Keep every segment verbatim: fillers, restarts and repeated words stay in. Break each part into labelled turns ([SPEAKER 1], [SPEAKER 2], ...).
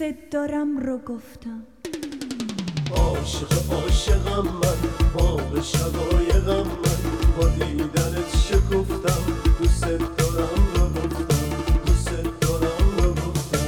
[SPEAKER 1] دوست دارم رو گفتم.
[SPEAKER 2] عاشق عاشقم من، باغ شقایقم من، با دیدنت شکفتم، دوست دارم رو گفتم، دوست دارم رو گفتم.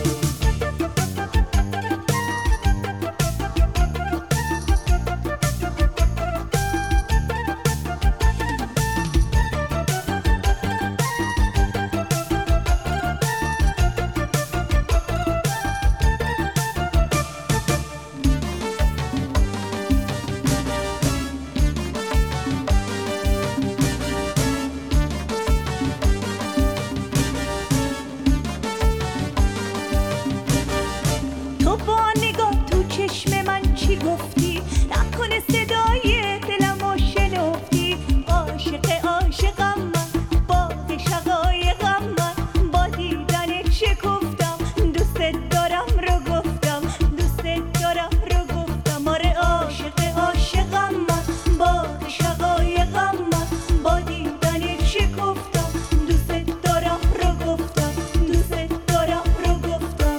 [SPEAKER 1] گفتی نکنه صدای دلمو شنفتی. عاشق عاشقم من، باغ شقایقم من، با دیدنت شکفتم، دوست دارم رو گفتم، دوست دارم رو گفتم. آره عاشق عاشقم من، باغ شقایقم من، با دیدنت شکفتم، دوست دارم رو گفتم، دوست دارم رو گفتم.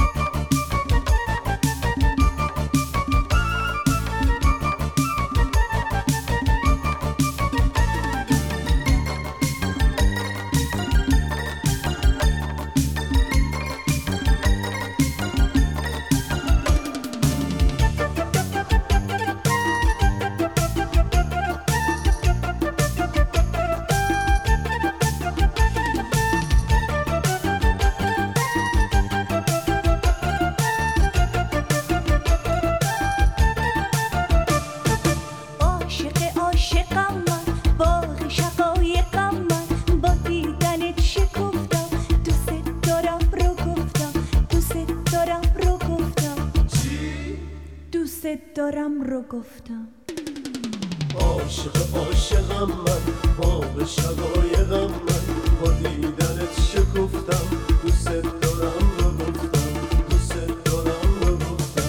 [SPEAKER 1] دارم رو گفتم.
[SPEAKER 2] عاشق عاشقم من، باغ شقایقم من، با دیدنت شکفتم، دوست دارم رو گفتم، دوست دارم رو گفتم.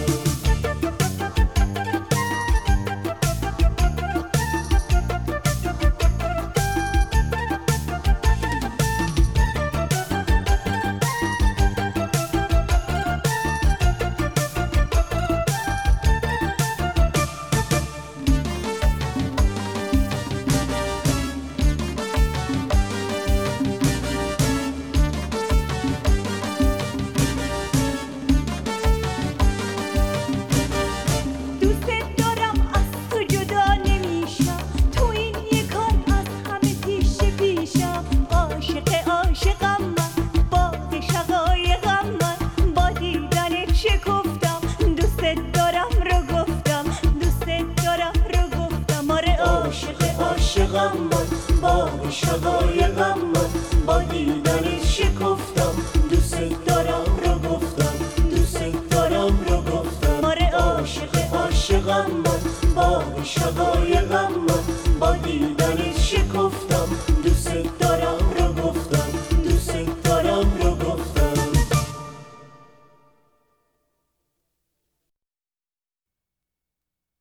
[SPEAKER 2] عاشقم من، باغ شقایقم من، با دیدنت شکفتم، دوست دارم رو گفتم، دوست دارم رو گفتم. آره عاشق عاشقم من، باغ شقایقم